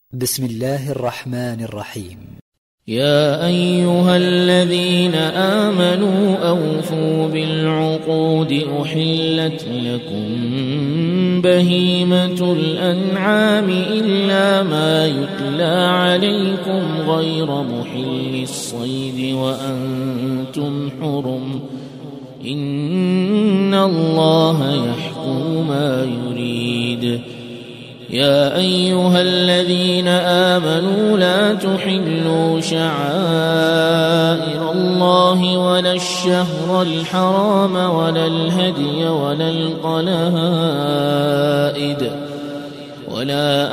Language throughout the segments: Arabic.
بسم الله الرحمن الرحيم. يا أيها الذين آمنوا أوفوا بالعقود أحلت لكم بهيمة الأنعام إلا ما يتلى عليكم غير محل الصيد وأنتم حرم إن الله يحكم ما يريد. يا أيها الذين آمنوا لا تحلوا شعائر الله ولا الشهر الحرام ولا الهدي ولا القلائد ولا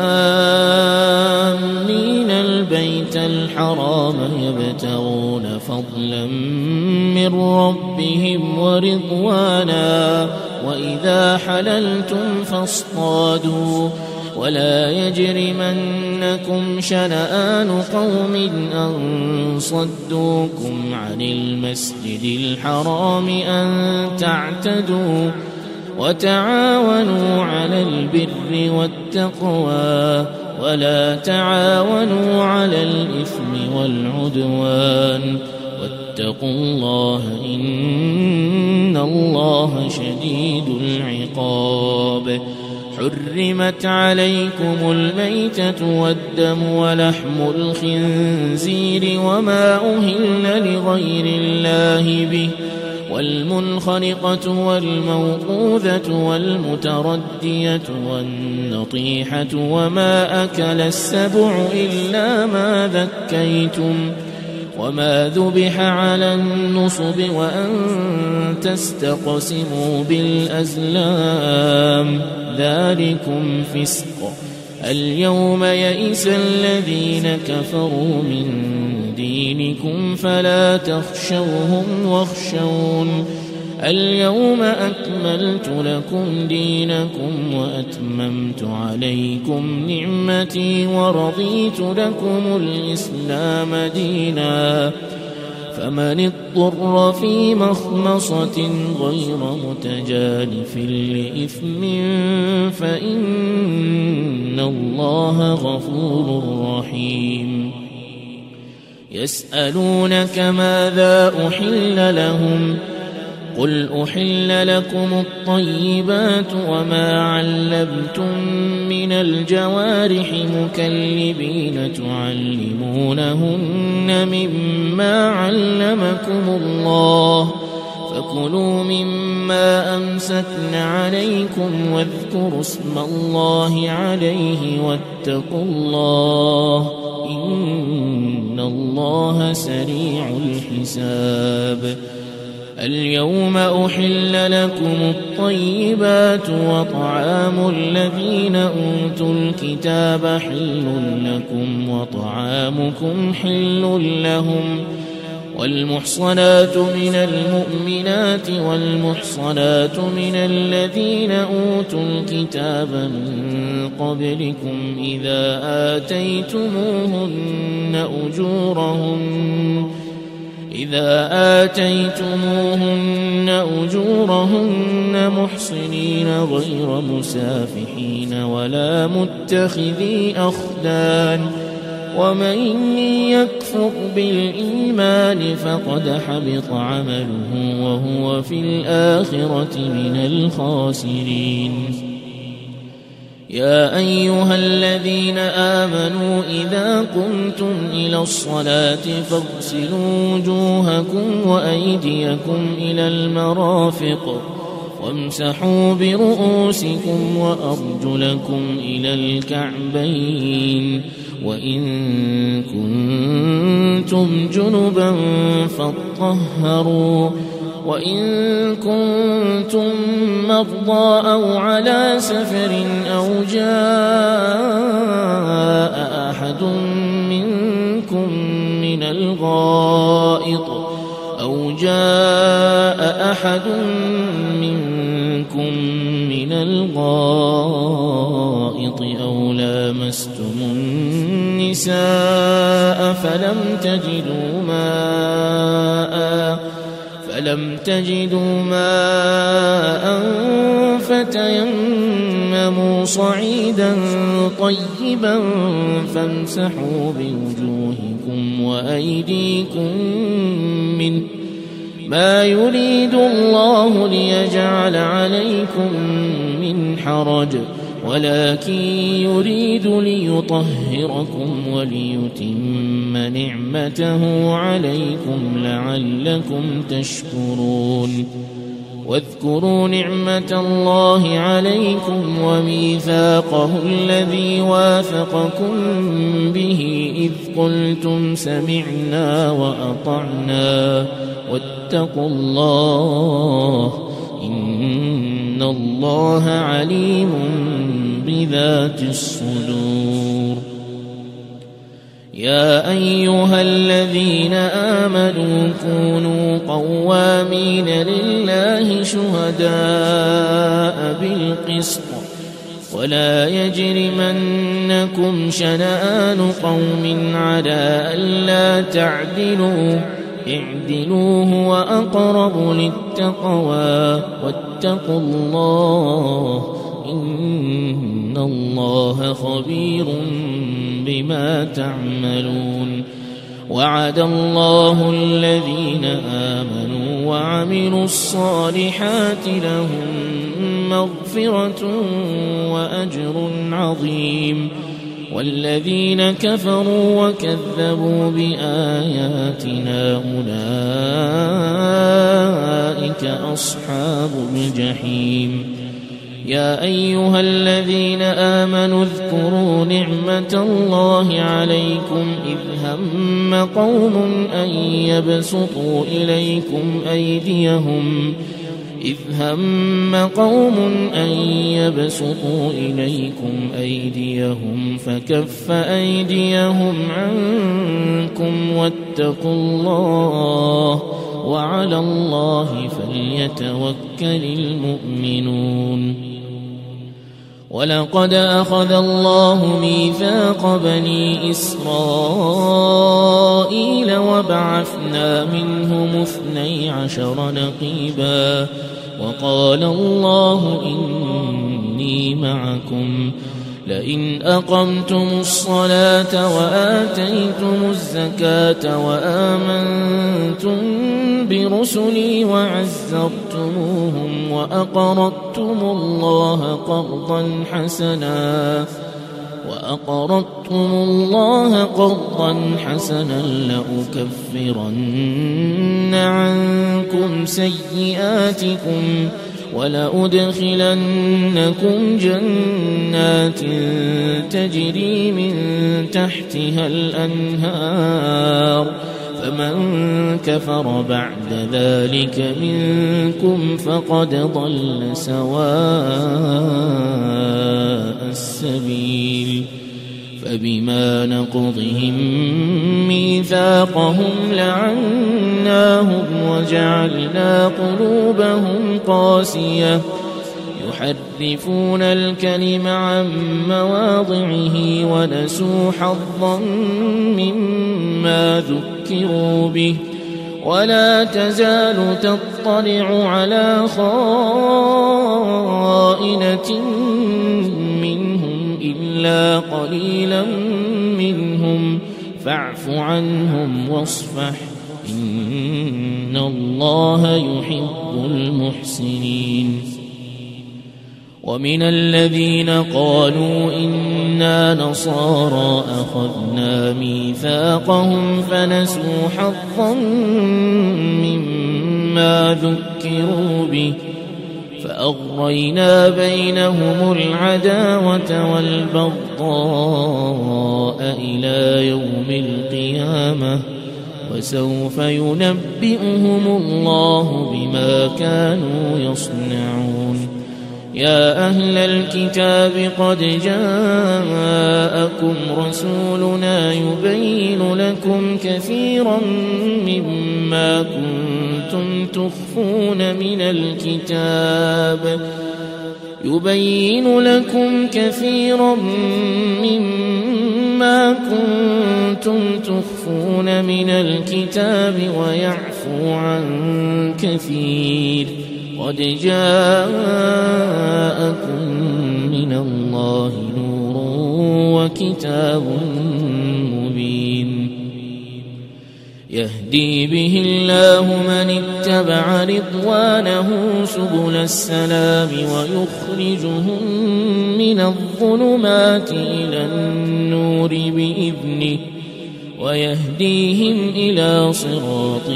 آمين البيت الحرام يبتغون فضلا من ربهم ورضوانا وإذا حللتم فاصطادوا ولا يجرمنكم شنآن قوم أن صدوكم عن المسجد الحرام أن تعتدوا وتعاونوا على البر والتقوى ولا تعاونوا على الإثم والعدوان واتقوا الله إن الله شديد العقاب. حرمت عليكم الميتة والدم ولحم الخنزير وما أهل لغير الله به والمنخنقة والموقوذة والمتردية والنطيحة وما أكل السبع إلا ما ذكيتم وما ذبح على النصب وأن تستقسموا بالأزلام ذلكم فسق. اليوم يئس الذين كفروا من دينكم فلا تخشوهم واخشون اليوم أكملت لكم دينكم وأتممت عليكم نعمتي ورضيت لكم الإسلام دينا فمن اضطر في مخمصة غير متجانف لإثم فإن الله غفور رحيم. يسألونك ماذا أحل لهم قل أحل لكم الطيبات وما علمتم من الجوارح مكلبين تعلمونهن مما علمكم الله فكلوا مما أمسكن عليكم واذكروا اسم الله عليه واتقوا الله إن الله سريع الحساب. اليوم أحل لكم الطيبات وطعام الذين أوتوا الكتاب حل لكم وطعامكم حل لهم والمحصنات من المؤمنات والمحصنات من الذين أوتوا الكتاب من قبلكم إذا آتيتموهن أجورهن محصنين غير مسافحين ولا متخذي أخدان ومن يكفر بالإيمان فقد حبط عمله وهو في الآخرة من الخاسرين. يا أيها الذين آمنوا إذا قمتم إلى الصلاة فاغسلوا وجوهكم وأيديكم إلى المرافق وامسحوا برؤوسكم وأرجلكم إلى الكعبين وإن كنتم جنبا فاطهروا وإن كنتم مرضى أو على سفر أو جاء أحد منكم من الغائط أو لامستم النساء فلم تجدوا ماء فتيمموا صعيدا طيبا فامسحوا بوجوهكم وأيديكم منه ما يريد الله ليجعل عليكم من حرج ولكن يريد ليطهركم وليتم نعمته عليكم لعلكم تشكرون واذكروا نعمة الله عليكم وميثاقه الذي واثقكم به إذ قلتم سمعنا وأطعنا واتقوا الله إن الله عليم بذات الصدور يا أيها الذين آمنوا كونوا قوامين لله شهداء بالقسط ولا يجرمنكم شنآن قوم على ألا تعدلوا اعدلوا هو أقرب للتقوى واتقوا الله إن الله خبير بما تعملون وعد الله الذين آمنوا وعملوا الصالحات لهم مغفرة وأجر عظيم والذين كفروا وكذبوا بآياتنا أولئك أصحاب الجحيم يا أيها الذين آمنوا اذكروا نعمة الله عليكم إذ هم قوم أن يبسطوا إليكم أيديهم فكف أيديهم عنكم واتقوا الله وعلى الله فليتوكل المؤمنون ولقد أخذ الله ميثاق بني إسرائيل وبعثنا منهم 12 نقيبا وقال الله إني معكم لئن أقمتم الصلاة وآتيتم الزكاة وآمنتم برسلي وعزرتموهم وأقرضتم الله قرضا حسنا لأكفرن عنكم سيئاتكم ولأدخلنكم جنات تجري من تحتها الأنهار فمن كفر بعد ذلك منكم فقد ضل سواء السبيل فبما نقضهم ميثاقهم لعناهم وجعلنا قلوبهم قاسية يحرفون الكلم عن مواضعه ونسوا حظا مما ذكروا به ولا تزال تطلع على خائنة منهم إلا قليلا منهم فاعف عنهم واصفح إن الله يحب المحسنين ومن الذين قالوا إنا نصارى أخذنا ميثاقهم فنسوا حظا مما ذكروا به فأغرينا بينهم العداوة والبغضاء إلى يوم القيامة وسوف ينبئهم الله بما كانوا يصنعون يا أهل الكتاب قد جاءكم رسولنا يبين لكم كثيرا مما كنتم تخفون من الكتاب ويعفو عن كثير قد جاءكم من الله نور وكتاب مبين يهدي به الله من اتبع رضوانه سبل السلام ويخرجهم من الظلمات إلى النور بإذنه ويهديهم إلى صراط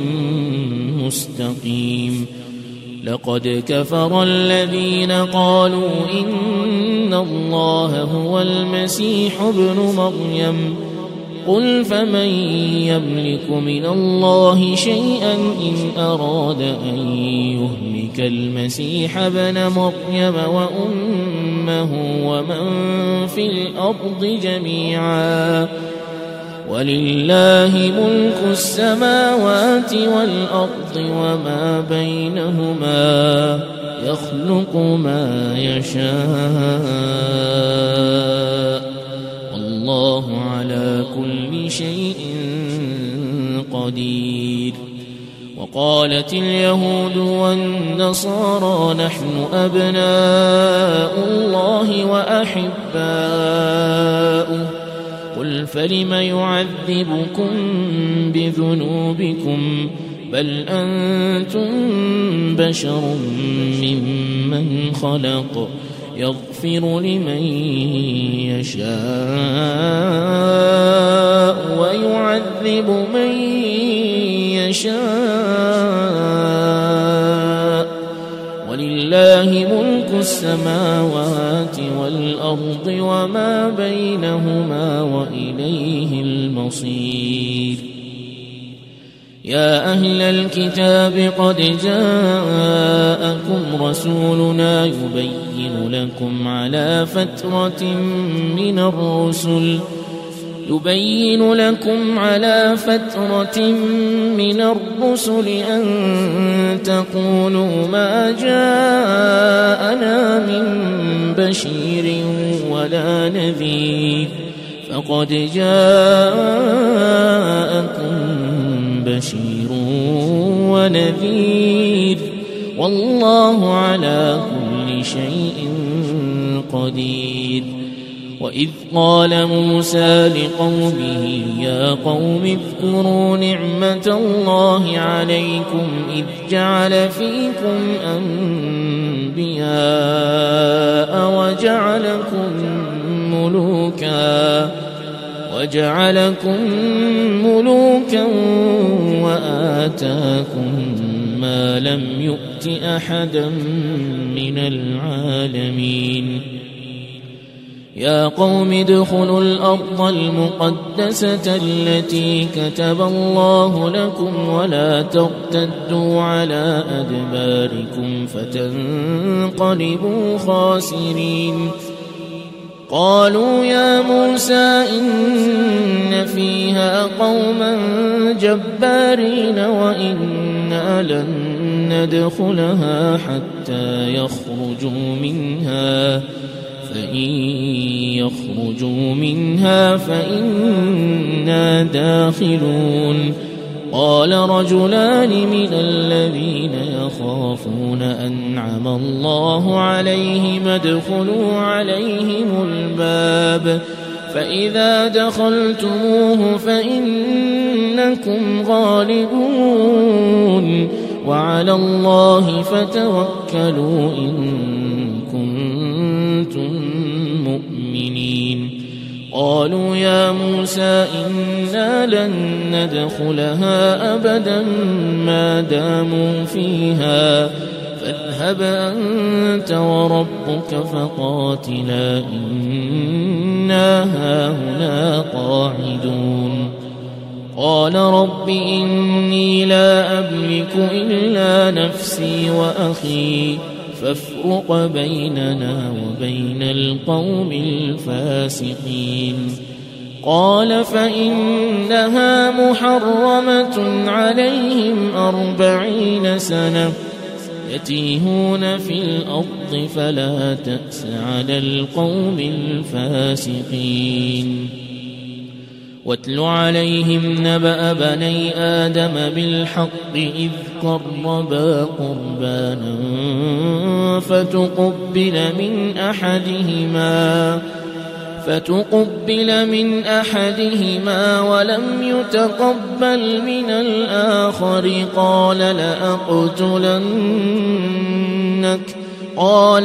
مستقيم لقد كفر الذين قالوا إن الله هو المسيح ابن مريم قل فمن يملك من الله شيئا إن أراد أن يهلك المسيح ابن مريم وأمه ومن في الأرض جميعا ولله ملك السماوات والأرض وما بينهما يخلق ما يشاء والله على كل شيء قدير وقالت اليهود والنصارى نحن أبناء الله وأحباؤه قل فلم يعذبكم بذنوبكم بل أنتم بشر ممن خلق يغفر لمن يشاء ويعذب من يشاء ولله ملك السماوات والأرض وما بينهما وإليه المصير يا أهل الكتاب قد جاءكم رسولنا يبين لكم على فترة من الرسل أن تقولوا ما جاءنا من بشير ولا نذير فقد جاءكم بشير ونذير والله على كل شيء قدير وإذ قال موسى لقومه يا قوم اذكروا نعمة الله عليكم إذ جعل فيكم أنبياء وجعلكم ملوكا وآتاكم ما لم يؤت أحدا من العالمين يا قوم ادخلوا الأرض المقدسة التي كتب الله لكم ولا ترتدوا على أدباركم فتنقلبوا خاسرين قالوا يا موسى إن فيها قوما جبارين وإنا لن ندخلها حتى يخرجوا منها فإن يخرجوا منها فإنا داخلون قال رجلان من الذين يخافون أنعم الله عليهم ادخلوا عليهم الباب فإذا دخلتموه فإنكم غالبون وعلى الله فتوكلوا إن كنتم مؤمنين قالوا يا موسى إنا لن ندخلها أبدا ما داموا فيها فاذهب أنت وربك فقاتلا إنا هاهنا قاعدون قال رب إني لا أملك إلا نفسي وأخي فافرق بيننا وبين القوم الفاسقين قال فإنها محرمة عليهم 40 سنة يتيهون في الأرض فلا تأس على القوم الفاسقين واتل عليهم نبأ بني آدم بالحق إذ قربا قربانا فتقبل من أحدهما ولم يتقبل من الآخر قال لأقتلنك قال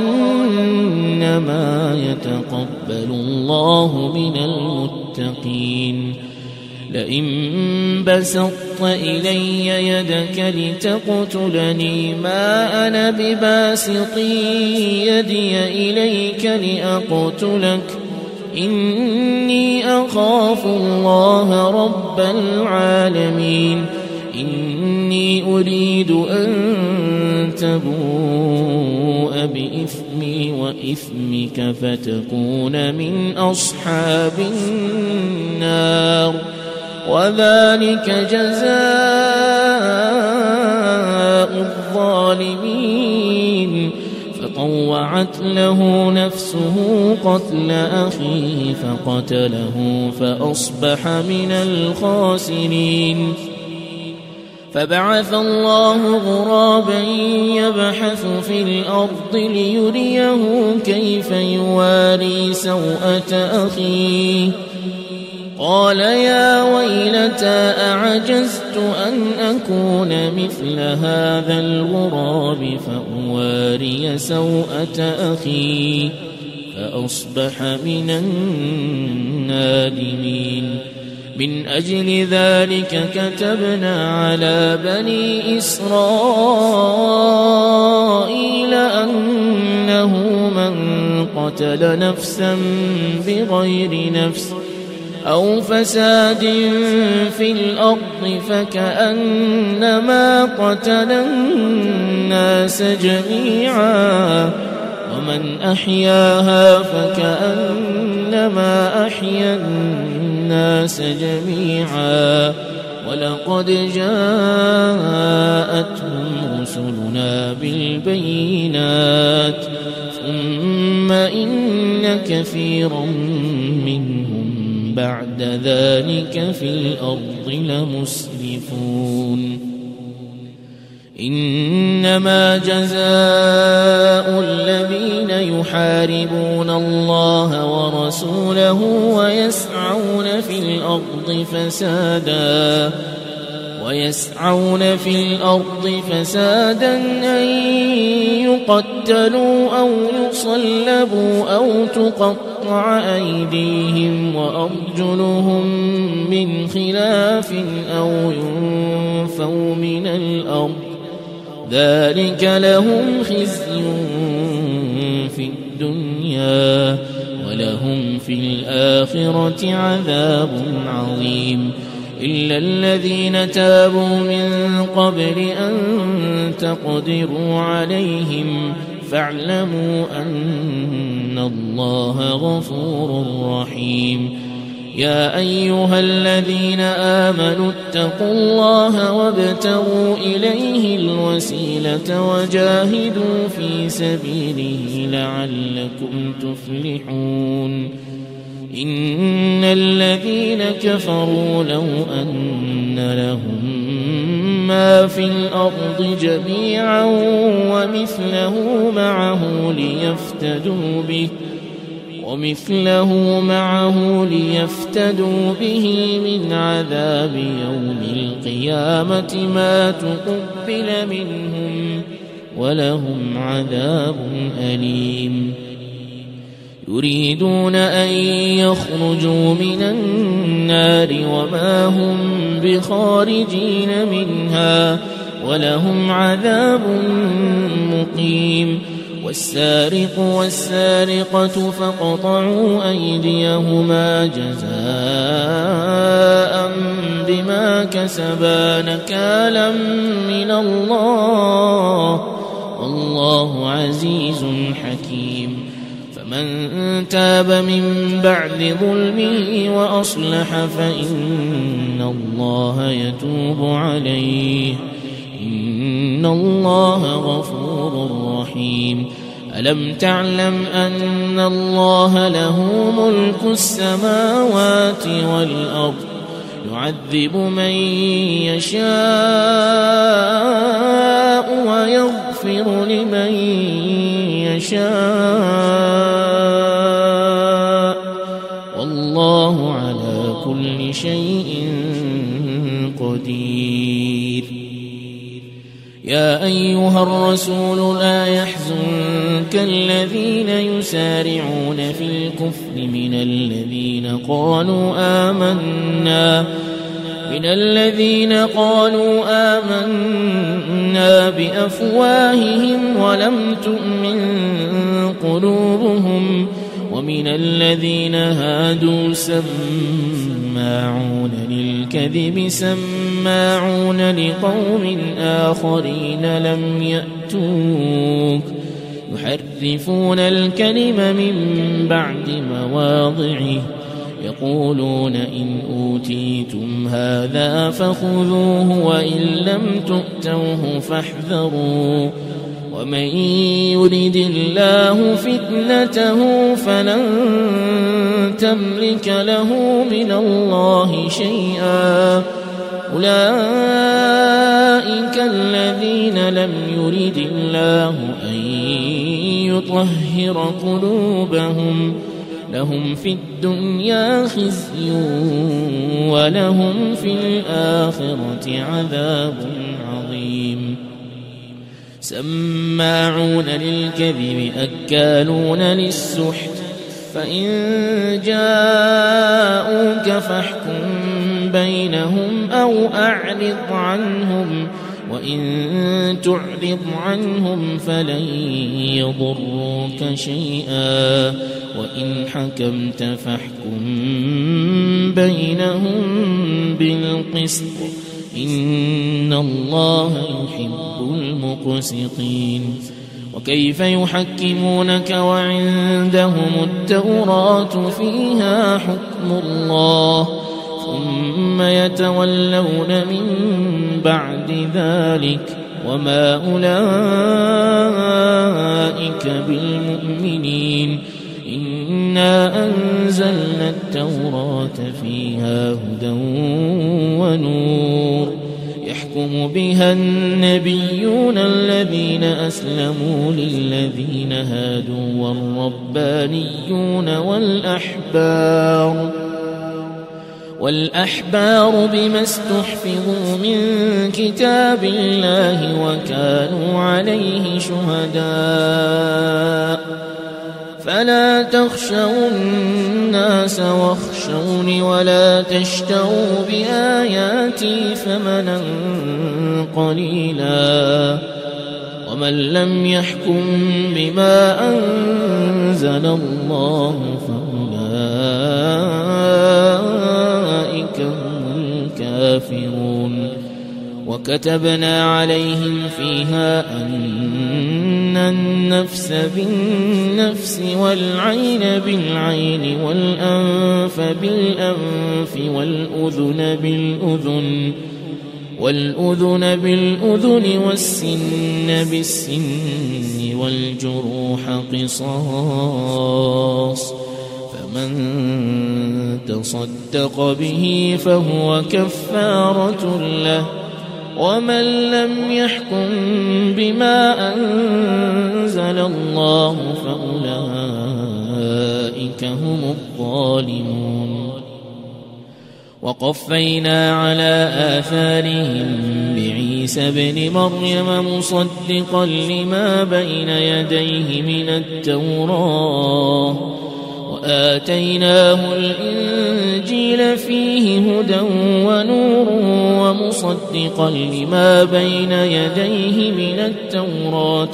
إنما يتقبل الله من المتقين لئن بسطت إلي يدك لتقتلني ما أنا بباسط يدي إليك لأقتلك إني أخاف الله رب العالمين إني أريد أن تبوء بإثمي وإثمك فتكون من أصحاب النار وذلك جزاء الظالمين فطوعت له نفسه قتل أخيه فقتله فأصبح من الخاسرين فبعث الله غرابا يبحث في الأرض ليريه كيف يواري سوءة أخيه قال يا ويلتى أعجزت أن أكون مثل هذا الغراب فأواري سوءة أخي فأصبح من النادمين من أجل ذلك كتبنا على بني إسرائيل أنه من قتل نفسا بغير نفس أو فساد في الأرض فكأنما قتل الناس جميعا ومن أحياها فكأنما أحيا الناس جميعا ولقد جاءتهم رسلنا بالبينات ثم إن كثيرا منهم بعد ذلك في الأرض لمسرفون إنما جزاء الذين يحاربون الله ورسوله ويسعون في الأرض فسادا أن يقتلوا أو يصلبوا أو تقطع أيديهم وأرجلهم من خلاف أو ينفوا من الأرض ذلك لهم خزي في الدنيا ولهم في الآخرة عذاب عظيم إلا الذين تابوا من قبل أن تقدروا عليهم فاعلموا أن الله غفور رحيم يا أيها الذين آمنوا اتقوا الله وابتغوا إليه الوسيلة وجاهدوا في سبيله لعلكم تفلحون إن الذين كفروا لو أن لهم ما في الأرض جميعا ومثله معه ليفتدوا به من عذاب يوم القيامة ما تقبل منهم ولهم عذاب أليم يريدون أن يخرجوا من النار وما هم بخارجين منها ولهم عذاب مقيم والسارق والسارقة فاقطعوا أيديهما جزاء بما كسبا نكالا من الله والله عزيز حكيم فمن تاب من بعد ظلمه وأصلح فإن الله يتوب عليه إن الله غفور رحيم ألم تعلم أن الله له ملك السماوات والأرض يعذب من يشاء ويغفر لمن يشاء والله على كل شيء قدير. يا أيها الرسول لا يحزنك الذين يسارعون في الكفر من الذين قالوا آمنا بأفواههم ولم تؤمن قلوبهم ومن الذين هادوا سماعون للكذب سماعون لقوم آخرين لم يأتوك يحرفون الكلم من بعد مواضعه يقولون إن أوتيتم هذا فخذوه وإن لم تؤتوه فاحذروا ومن يرد الله فتنته فلن تملك له من الله شيئا أولئك الذين لم يرد الله أن يطهر قلوبهم لهم في الدنيا خزي ولهم في الآخرة عذاب عظيم. سماعون للكذب أكالون للسحت فإن جاءوك فاحكم بينهم أو أعرض عنهم وإن تعرض عنهم فلن يضروك شيئا وإن حكمت فاحكم بينهم بالقسط إن الله يحب المقسطين. وكيف يحكمونك وعندهم التوراة فيها حكم الله ثم يتولون من بعد ذلك وما أولئك بالمؤمنين. إنا أنزلنا التوراة فيها هدى ونور يحكم بها النبيون الذين أسلموا للذين هادوا والربانيون والأحبار بما استحفظوا من كتاب الله وكانوا عليه شهداء فلا تخشوا الناس واخشوني ولا تشتروا بآياتي ثمنا قليلا ومن لم يحكم بما أنزل الله فأولئك هم الكافرون. وكتبنا عليهم فيها أن النفس بالنفس والعين بالعين والأنف بالأنف والأذن بالأذن والسن بالسن والجروح قصاص فمن تصدق به فهو كفارة له ومن لم يحكم بما أنزل الله فأولئك هم الظالمون. وقفينا على آثارهم بعيسى ابن مريم مصدقا لما بين يديه من التوراة وآتيناه الإنجيل فيه هدى ونور ومصدقا لما بين يديه من التوراة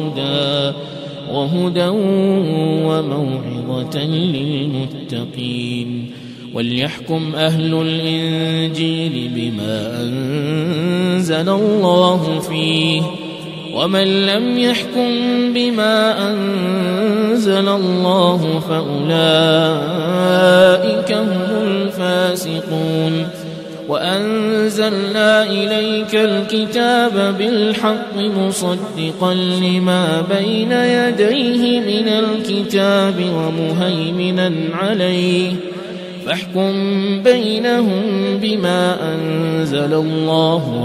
وهدى وموعظة للمتقين. وليحكم أهل الإنجيل بما أنزل الله فيه ومن لم يحكم بما أنزل الله فأولئك هم الفاسقون. وأنزلنا إليك الكتاب بالحق مصدقا لما بين يديه من الكتاب ومهيمنا عليه فاحكم بينهم بما أنزل الله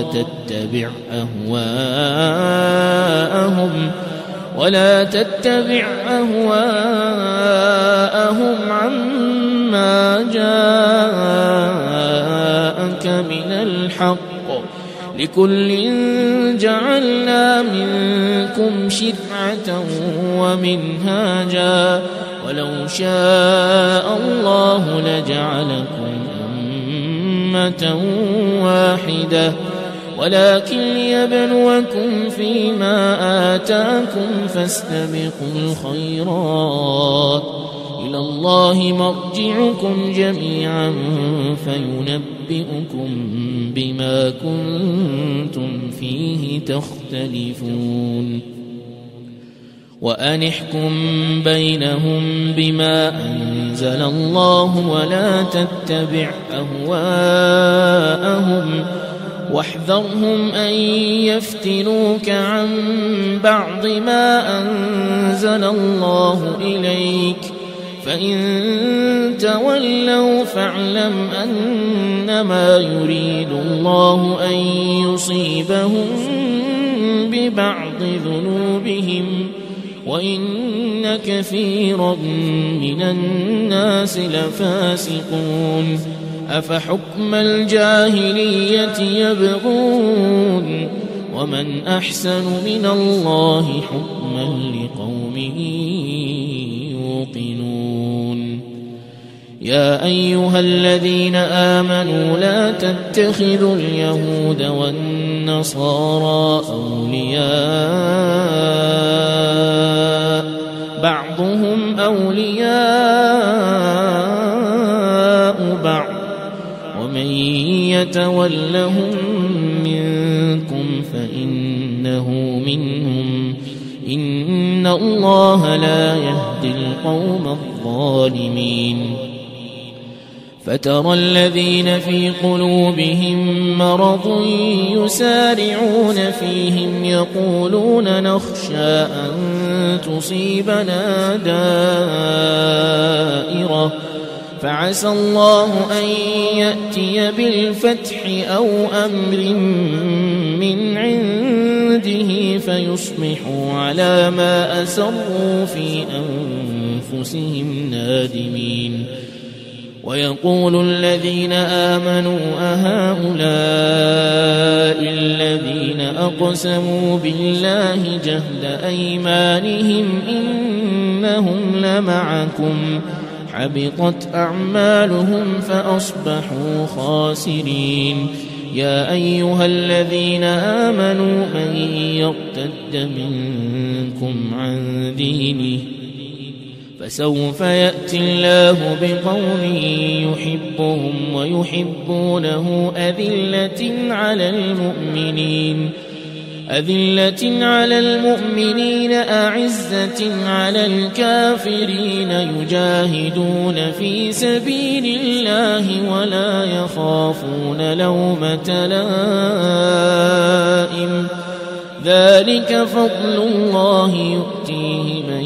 ولا تتبع أهواءهم عما جاءك من الحق لكل جعلنا منكم شرعة ومنهاجا ولو شاء الله لجعلكم أمة واحدة ولكن ليبلوكم فيما آتاكم فاستبقوا الخيرات إلى الله مرجعكم جميعا فينبئكم بما كنتم فيه تختلفون وأن احكم بينهم بما أنزل الله ولا تتبع أهواءهم واحذرهم أن يفتنوك عن بعض ما أنزل الله إليك فإن تولوا فاعلم أنما يريد الله أن يصيبهم ببعض ذنوبهم وإن كثيرا من الناس لفاسقون أفحكم الجاهلية يبغون ومن أحسن من الله حكما لقوم يوقنون يا أيها الذين آمنوا لا تتخذوا اليهود والنصارى أولياء بعضهم أولياء بعض ومن يتولهم منكم فإنه منهم إن الله لا يهدي القوم الظالمين فترى الذين في قلوبهم مرض يسارعون فيهم يقولون نخشى أن تصيبنا دائرة فعسى الله أن يأتي بالفتح أو أمر من عنده فيصبحوا على ما أسروا في أنفسهم نادمين ويقول الذين آمنوا أهؤلاء الذين أقسموا بالله جهد أيمانهم إنهم لمعكم حبطت أعمالهم فأصبحوا خاسرين يا أيها الذين آمنوا من يرتد منكم عن دينه فسوف يأتي الله بقوم يحبهم ويحبونه أذلة على المؤمنين أعزة على الكافرين يجاهدون في سبيل الله ولا يخافون لومة لائم ذلك فضل الله يؤتيه من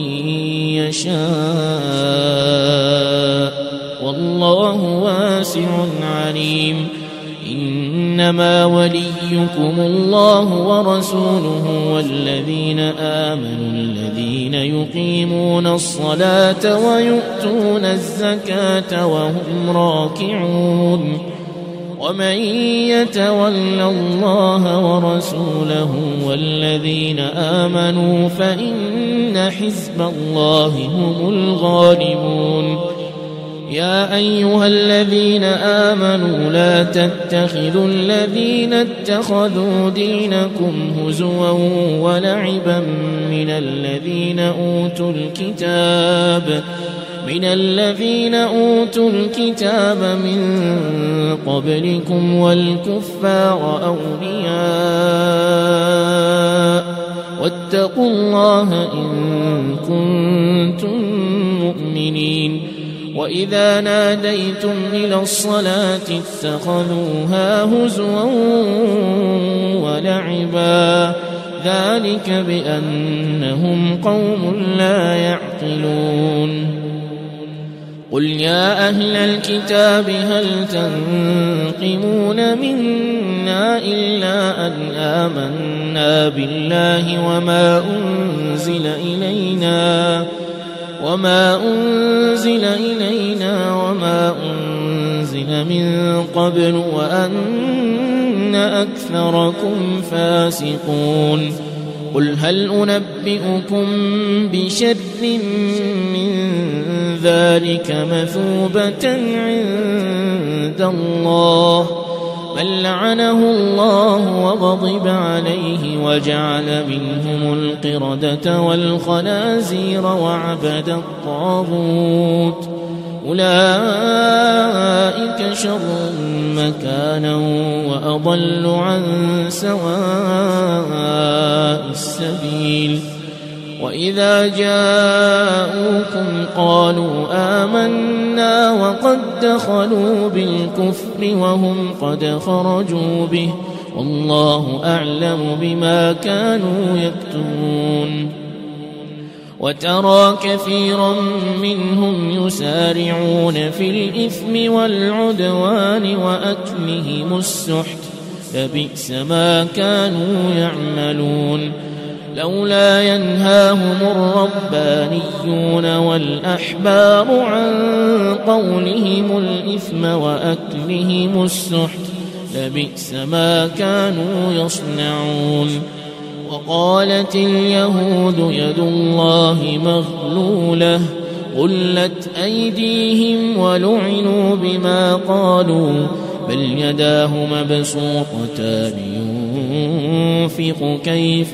يشاء والله واسع عليم إنما وليكم الله ورسوله والذين آمنوا الذين يقيمون الصلاة ويؤتون الزكاة وهم راكعون ومن يتول الله ورسوله والذين آمنوا فإن حزب الله هم الغالبون يا أيها الذين آمنوا لا تتخذوا الذين اتخذوا دينكم هزوا ولعبا من الذين أوتوا الكتاب من قبلكم والكفار أولياء واتقوا الله إن كنتم مؤمنين وإذا ناديتم إلى الصلاة اتخذوها هزوا ولعبا ذلك بأنهم قوم لا يعقلون قل يا أهل الكتاب هل تنقمون منا إلا أن آمنا بالله وما أنزل إلينا وما أنزل من قبل وأن أكثركم فاسقون قل هل أنبئكم بشر من ذلك مثوبة عند الله بل لعنه الله وغضب عليه وجعل منهم القردة والخنازير وعبد الطاغوت أولئك شر مكانا وأضل عن سواء السبيل وإذا جاءوكم قالوا آمنا وقد دخلوا بالكفر وهم قد خرجوا به والله أعلم بما كانوا يكتمون وترى كثيرا منهم يسارعون في الإثم والعدوان وأكلهم السحت لبئس ما كانوا يعملون لولا ينهاهم الربانيون والأحبار عن قولهم الإثم وأكلهم السحت لبئس ما كانوا يصنعون وقالت اليهود يد الله مغلولة غلت أيديهم ولعنوا بما قالوا بل يداه مبسوطتان ينفق كيف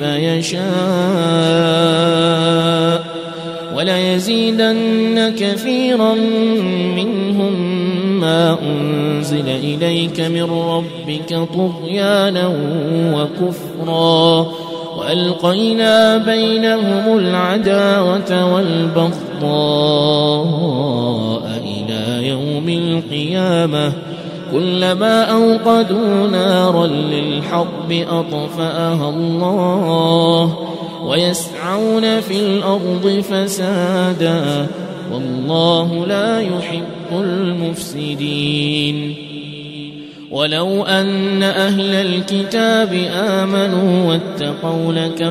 يشاء وليزيدن كثيرا منهم ما أنزل إليك من ربك طغيانا وكفرا وألقينا بينهم العداوة والبغضاء إلى يوم القيامة كلما أوقدوا نارا للحرب أطفأها الله ويسعون في الأرض فسادا والله لا يحب المفسدين ولو أن أهل الكتاب آمنوا واتقوا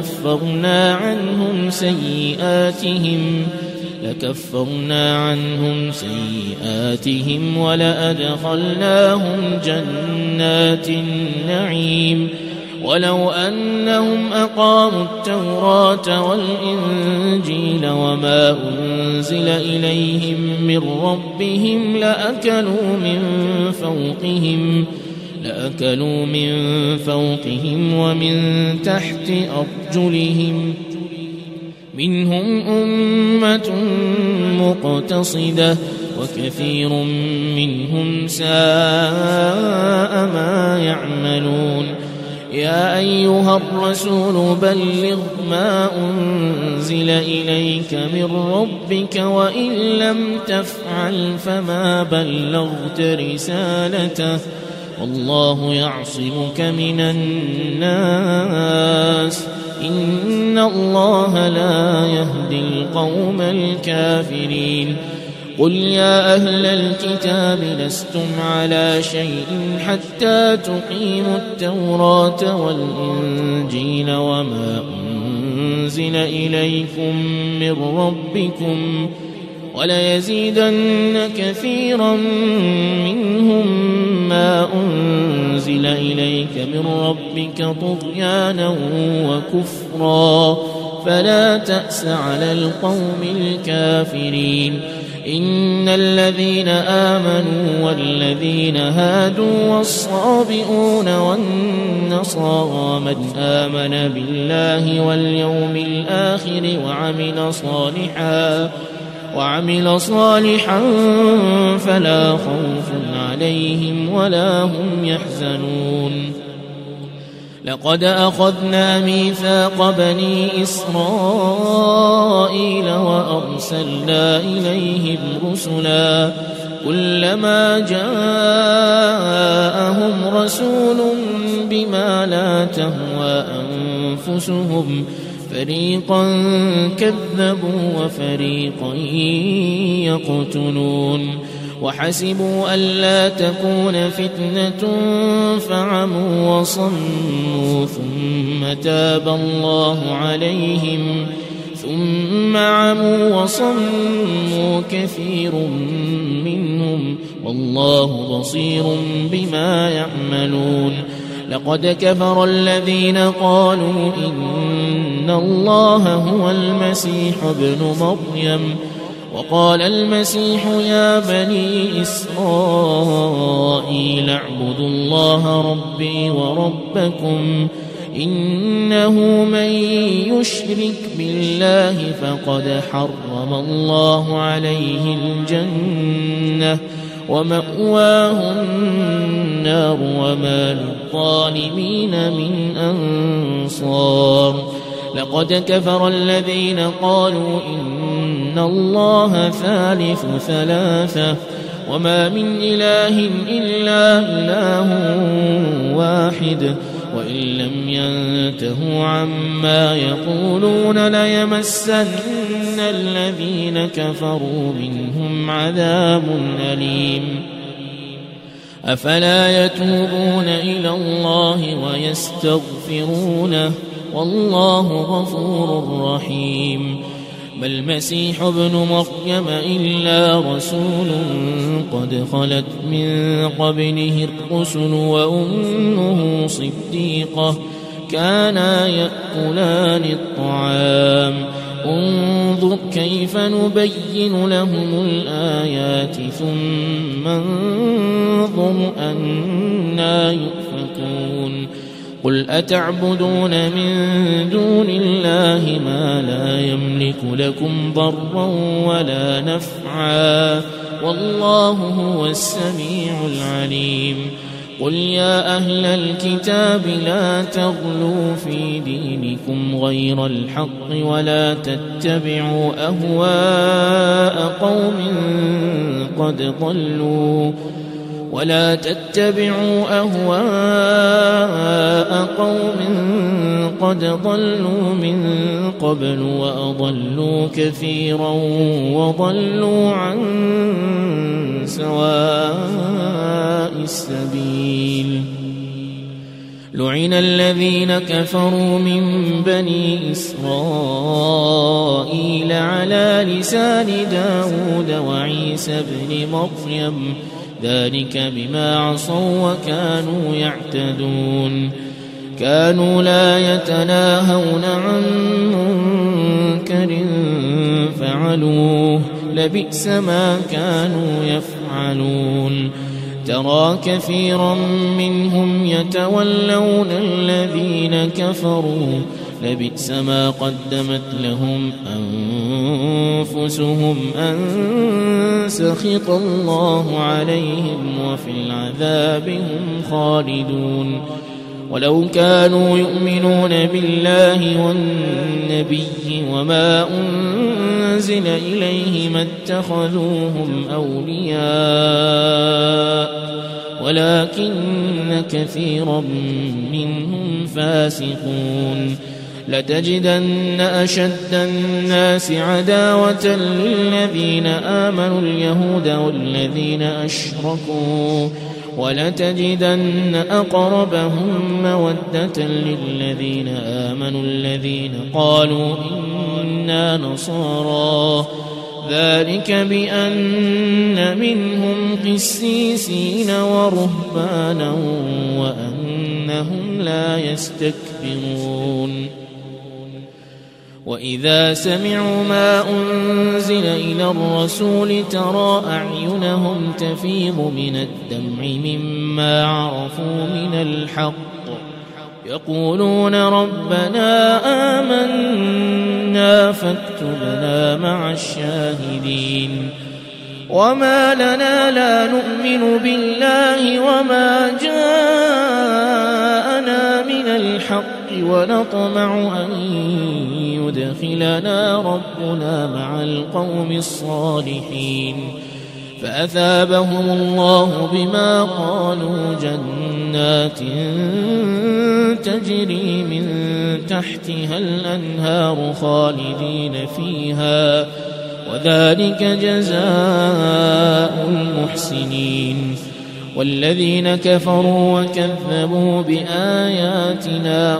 لكفرنا عنهم سيئاتهم ولأدخلناهم جنات النعيم ولو أنهم أقاموا التوراة والإنجيل وما أنزل إليهم من ربهم لأكلوا من فوقهم ومن تحت أرجلهم منهم أمة مقتصدة وكثير منهم ساء ما يعملون يا أيها الرسول بلغ ما أنزل إليك من ربك وإن لم تفعل فما بلغت رسالته والله يعصمك من الناس إن الله لا يهدي القوم الكافرين قل يا أهل الكتاب لستم على شيء حتى تقيموا التوراة والإنجيل وما أنزل إليكم من ربكم وليزيدن كثيرا منهم ما أنزل إليك من ربك طغيانا وكفرا فلا تأس على القوم الكافرين إن الذين آمنوا والذين هادوا والصابئون والنصارى من آمن بالله واليوم الآخر وعمل صالحا فلا خوف عليهم ولا هم يحزنون لقد أخذنا ميثاق بني إسرائيل وأرسلنا إليهم رسلا كلما جاءهم رسول بما لا تهوى أنفسهم فريقا كذبوا وفريقا يقتلون وحسبوا ألا تكون فتنة فعموا وصموا ثم تاب الله عليهم ثم عموا وصموا كثير منهم والله بصير بما يعملون لقد كفر الذين قالوا إن الله هو المسيح ابن مريم وقال المسيح يا بني إسرائيل اعبدوا الله ربي وربكم إنه من يشرك بالله فقد حرم الله عليه الجنة ومأواه النار وما للظالمين من أنصار لقد كفر الذين قالوا إن الله ثالث ثلاثة وما من إله إلا إله واحد وإن لم ينتهوا عما يقولون ليمسن الذين كفروا منهم عذاب أليم أفلا يتوبون إلى الله ويستغفرونه والله غفور رحيم ما المسيح ابن مريم إلا رسول قد خلت من قبله الرسل وأمه صديقة كانا يأكلان الطعام انظر كيف نبين لهم الآيات ثم انظر أنى يؤفكون قل أتعبدون من دون الله ما لا يملك لكم ضرا ولا نفعا والله هو السميع العليم قل يا أهل الكتاب لا تغلوا في دينكم غير الحق ولا تتبعوا أهواء قوم قد ضلوا من قبل وأضلوا كثيرا وضلوا عن سواء السبيل لعن الذين كفروا من بني إسرائيل على لسان داود وعيسى بن مريم ذلك بما عصوا وكانوا يعتدون كانوا لا يتناهون عن منكر فعلوه لبئس ما كانوا يفعلون ترى كثيرا منهم يتولون الذين كفروا لبئس ما قدمت لهم أنفسهم أن سخط الله عليهم وفي العذاب هم خالدون ولو كانوا يؤمنون بالله والنبي وما أنزل إليه ما اتخذوهم أولياء ولكن كثيرا منهم فاسقون لتجدن أشد الناس عداوة للذين آمنوا اليهود والذين أشركوا ولتجدن أقربهم مودة للذين آمنوا الذين قالوا إنا نصارى ذلك بأن منهم قسيسين ورهبانا وأنهم لا يستكبرون وإذا سمعوا ما أنزل إلى الرسول ترى أعينهم تفيض من الدمع مما عرفوا من الحق يقولون ربنا آمنا فاكتبنا مع الشاهدين وما لنا لا نؤمن بالله وما جاءنا من الحق ونطمع أن يدخلنا ربنا مع القوم الصالحين فأثابهم الله بما قالوا جنات تجري من تحتها الأنهار خالدين فيها وذلك جزاء المحسنين والذين كفروا وكذبوا بآياتنا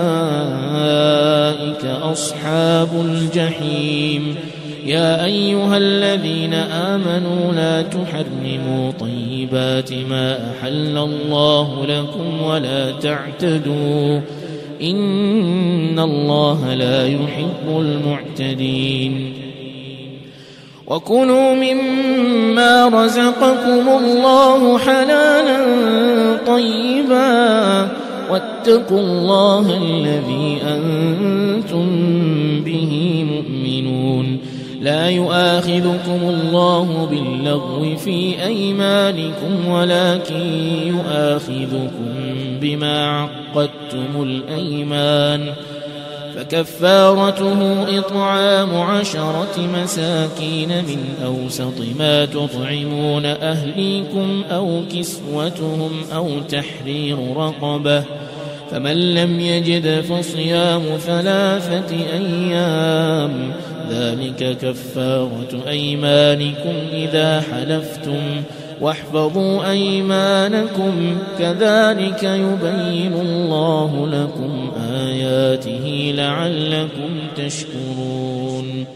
أولئك أصحاب الجحيم يا أيها الذين آمنوا لا تحرموا طيبات ما أحل الله لكم ولا تعتدوا إن الله لا يحب المعتدين وكلوا مما رزقكم الله حلالا طيبا واتقوا الله الذي أنتم به مؤمنون لا يؤاخذكم الله باللغو في أيمانكم ولكن يؤاخذكم بما عقدتم الأيمان فكفارته إطعام 10 مساكين من أوسط ما تطعمون أهليكم أو كسوتهم أو تحرير رقبة فمن لم يجد فصيام 3 أيام ذلك كفارة أيمانكم إذا حلفتم واحفظوا أيمانكم كذلك يبين الله لكم آياته لعلكم تشكرون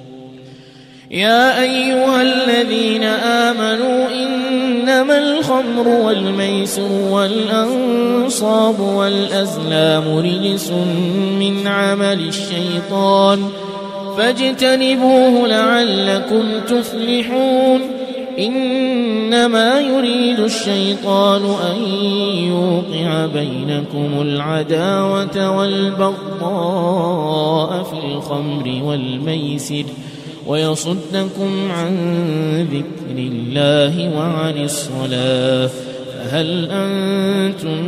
يا أيها الذين آمنوا إنما الخمر والميسر والأنصاب والأزلام رجس من عمل الشيطان فاجتنبوه لعلكم تفلحون إنما يريد الشيطان أن يوقع بينكم العداوة والبغضاء في الخمر والميسر ويصدكم عن ذكر الله وعن الصلاة فهل أنتم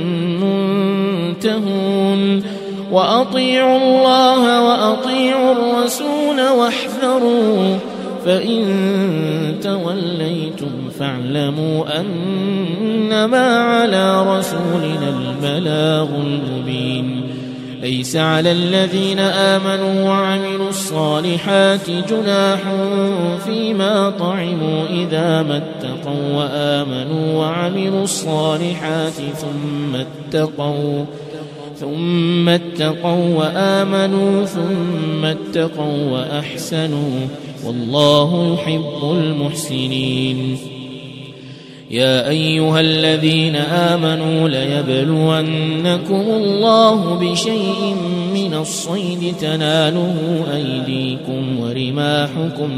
منتهون وأطيعوا الله وأطيعوا الرسول واحذروا فإن توليتم فاعلموا أنما على رسولنا البلاغ المبين ليس على الذين آمنوا وعملوا الصالحات جناح فيما طعموا إذا ما اتقوا وآمنوا وعملوا الصالحات ثم اتقوا وآمنوا ثم اتقوا وأحسنوا والله يحب المحسنين يا أيها الذين آمنوا ليبلونكم الله بشيء من الصيد تناله أيديكم ورماحكم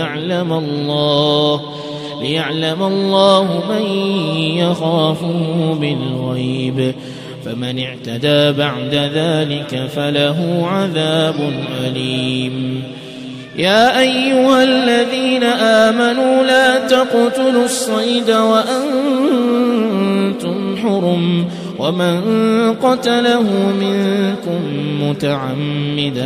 ليعلم الله من يخافه بالغيب فمن اعتدى بعد ذلك فله عذاب أليم يا أيها الذين آمنوا لا تقتلوا الصيد وأنتم حرم ومن قتله منكم متعمدا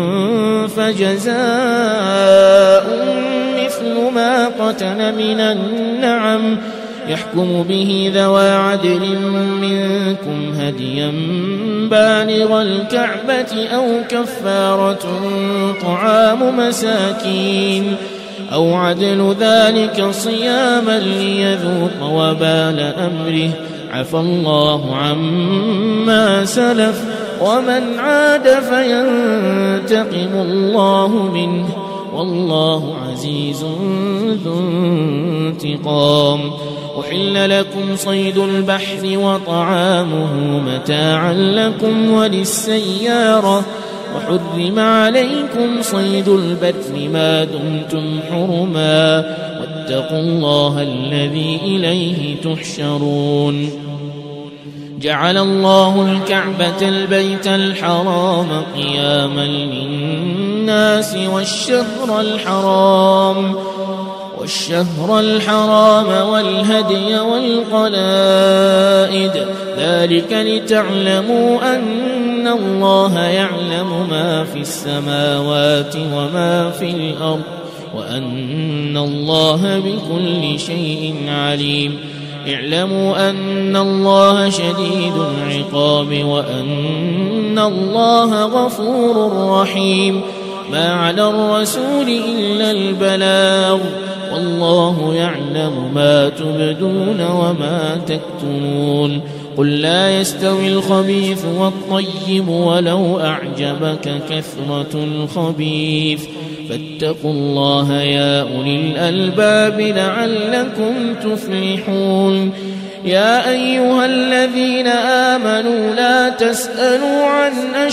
فجزاء مثل ما قتل من النعم يحكم به ذوى عدل منكم هديا بالغ الكعبة أو كفارة طعام مساكين أو عدل ذلك صياما ليذوق وبال أمره عفى الله عما سلف ومن عاد فينتقم الله منه والله عزيز ذو انتقام أحل لكم صيد البحر وطعامه متاعا لكم وللسيارة وحرم عليكم صيد البر ما دمتم حرما واتقوا الله الذي إليه تحشرون جعل الله الكعبة البيت الحرام قياما للناس والشهر الحرام والهدي والقلائد، ذلك لتعلموا أن الله يعلم ما في السماوات وما في الأرض، وأن الله بكل شيء عليم. اعلموا أن الله شديد العقاب وأن الله غفور رحيم. ما على الرسول إلا البلاغ، والله يعلم ما تبدون وما تكتمون. قل لا يستوي الخبيث والطيب ولو أعجبك كثرة الخبيث، فاتقوا الله يا أولي الألباب لعلكم تفلحون. يا أيها الذين آمنوا لا تسألوا عن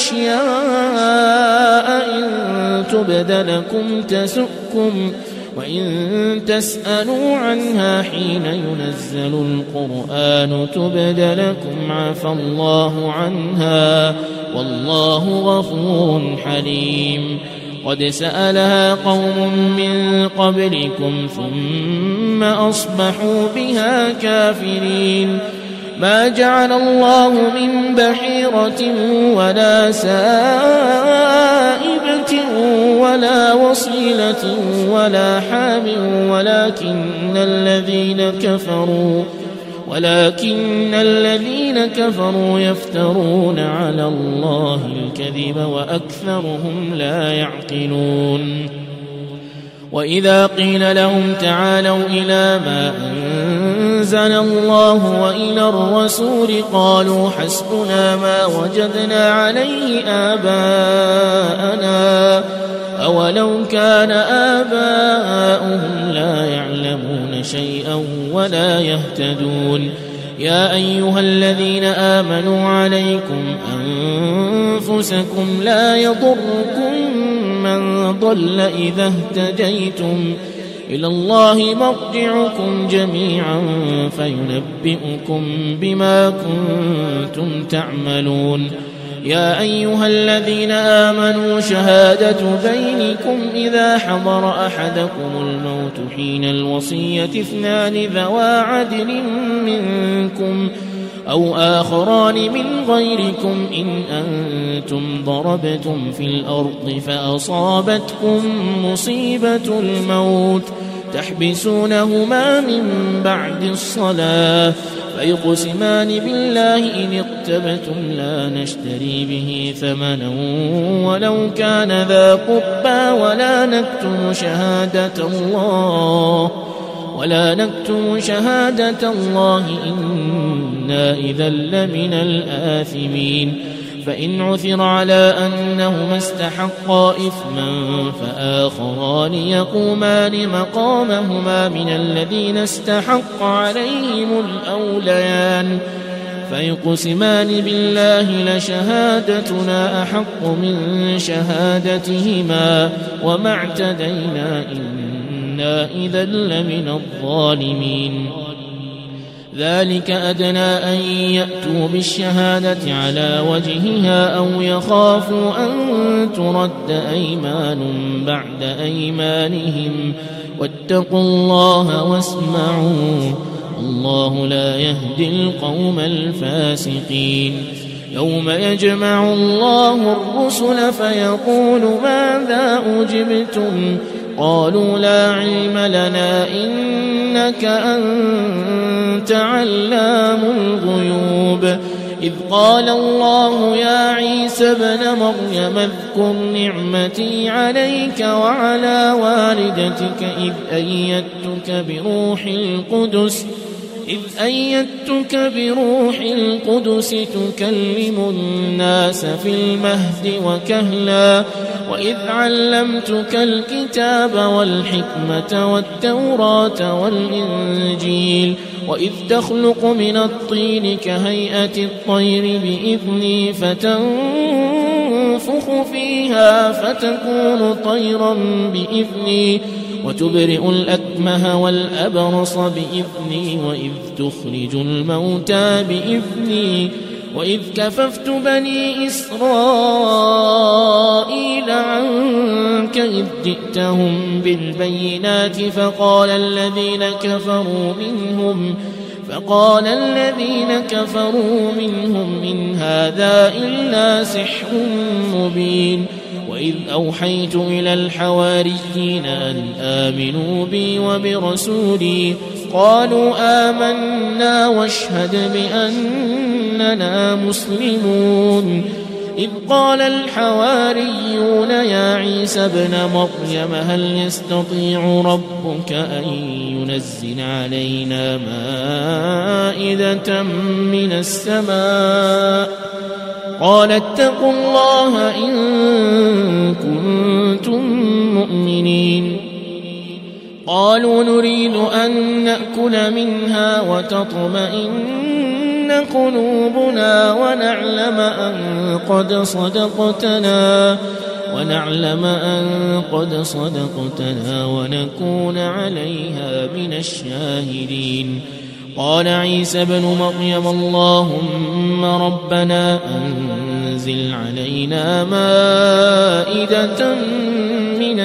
أشياء إن تبد لكم تسؤكم، وإن تسألوا عنها حين ينزل القرآن تبد لكم عفى الله عنها، والله غفور حليم. قد سألها قوم من قبلكم ثم أصبحوا بها كافرين. ما جعل الله من بحيرة ولا سائبة ولا وصيلة ولا حام، ولكن الذين كفروا يفترون على الله الكذب وأكثرهم لا يعقلون. وإذا قيل لهم تعالوا إلى ما أنزل الله وإلى الرسول قالوا حسبنا ما وجدنا عليه آباءنا، أولو كان آباؤهم لا يعلمون شيئا ولا يهتدون. يا أيها الذين آمنوا عليكم أنفسكم لا يضركم من ضل إذا اهتديتم، إلى الله مرجعكم جميعا فينبئكم بما كنتم تعملون. يا أيها الذين آمنوا شهادة بينكم إذا حضر أحدكم الموت حين الوصية اثنان ذوا عدل منكم أو آخران من غيركم إن أنتم ضربتم في الأرض فأصابتكم مصيبة الموت تحبسونهما من بعد الصلاة فيقسمان بالله إن اقتبتم لا نشتري به ثمنا ولو كان ذا قربى ولا نكتم شهادة الله إنا إذا لمن الآثمين. فإن عثر على أنهما استحقا إثما فآخران يقومان مقامهما من الذين استحق عليهم الأوليان فيقسمان بالله لشهادتنا أحق من شهادتهما وما اعتدينا إنا إذا لمن الظالمين. ذلك أدنى أن يأتوا بالشهادة على وجهها أو يخافوا أن ترد أيمان بعد أيمانهم واتقوا الله واسمعوا الله لا يهدي القوم الفاسقين. يوم يجمع الله الرسل فيقول ماذا أجبتم قالوا لا علم لنا إنك أنت علام الغيوب. إذ قال الله يا عيسى ابن مريم اذكر نعمتي عليك وعلى والدتك إذ أيدتك بروح القدس تكلم الناس في المهد وكهلا وإذ علمتك الكتاب والحكمة والتوراة والإنجيل وإذ تخلق من الطين كهيئة الطير بإذني فتنفخ فيها فتكون طيرا بإذني وتبرئ الأكمه والأبرص بإذني وإذ تخرج الموتى بإذني وإذ كففت بني إسرائيل عنك إذ جئتهم بالبينات فقال الذين كفروا منهم إن هذا إلا سحر مبين وإذ أوحيت إلى الحواريين أن آمنوا بي وبرسولي قالوا آمنا واشهد بأننا مسلمون إذ قال الحواريون يا عيسى ابن مريم هل يستطيع ربك أن ينزل علينا مائدة من السماء قال اتقوا الله إن كنتم مؤمنين قالوا نريد أن نأكل منها وتطمئن قلوبنا ونعلم أن قد صدقتنا ونكون عليها من الشاهدين قال عيسى بن مريم اللهم ربنا أنزل علينا مائدة من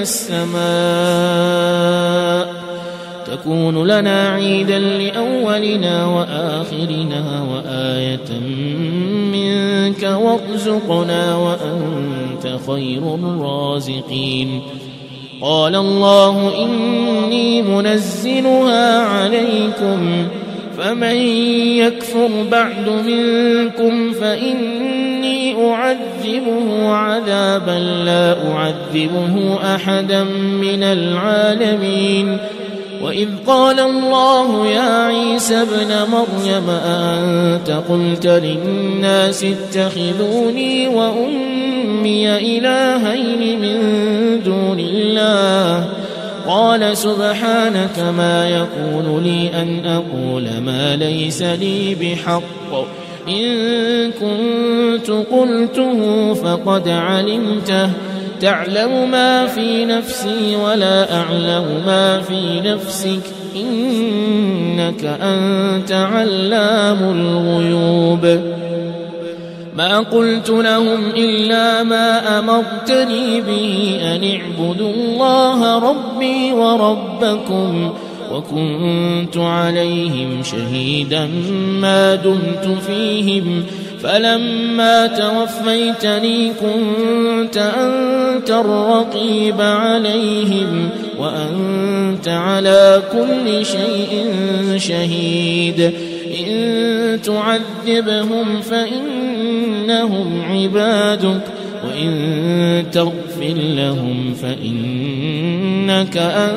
السماء تكون لنا عيدا لأولنا وآخرنا وآية منك وارزقنا وأنت خير الرازقين قال الله إني منزلها عليكم فمن يكفر بعد منكم فإني أعذبه عذابا لا أعذبه أحدا من العالمين وإذ قال الله يا عيسى ابن مريم أأنت قلت للناس اتخذوني وأمي إلهين من دون الله قال سبحانك ما يكون لي أن أقول ما ليس لي بحق إن كنت قلته فقد علمته تعلم ما في نفسي ولا أعلم ما في نفسك إنك أنت علام الغيوب ما قلت لهم إلا ما أمرتني به أن اعبدوا الله ربي وربكم وكنت عليهم شهيدا ما دمت فيهم فلما توفيتني كنت أنت الرقيب عليهم وأنت على كل شيء شهيد إن تعذبهم فإنهم عبادك وإن تغفر لهم فإنك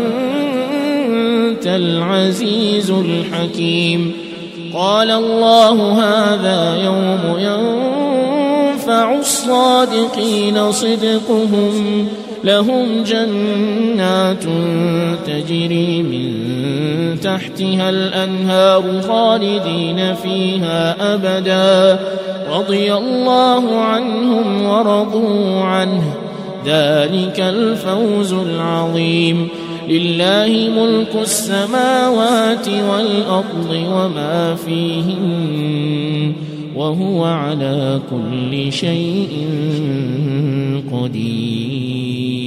أنت العزيز الحكيم قال الله هذا يوم ينفع الصادقين صدقهم لهم جنات تجري من تحتها الأنهار خالدين فيها أبدا رضي الله عنهم ورضوا عنه ذلك الفوز العظيم لله ملك السماوات والأرض وما فيهن وهو على كل شيء قدير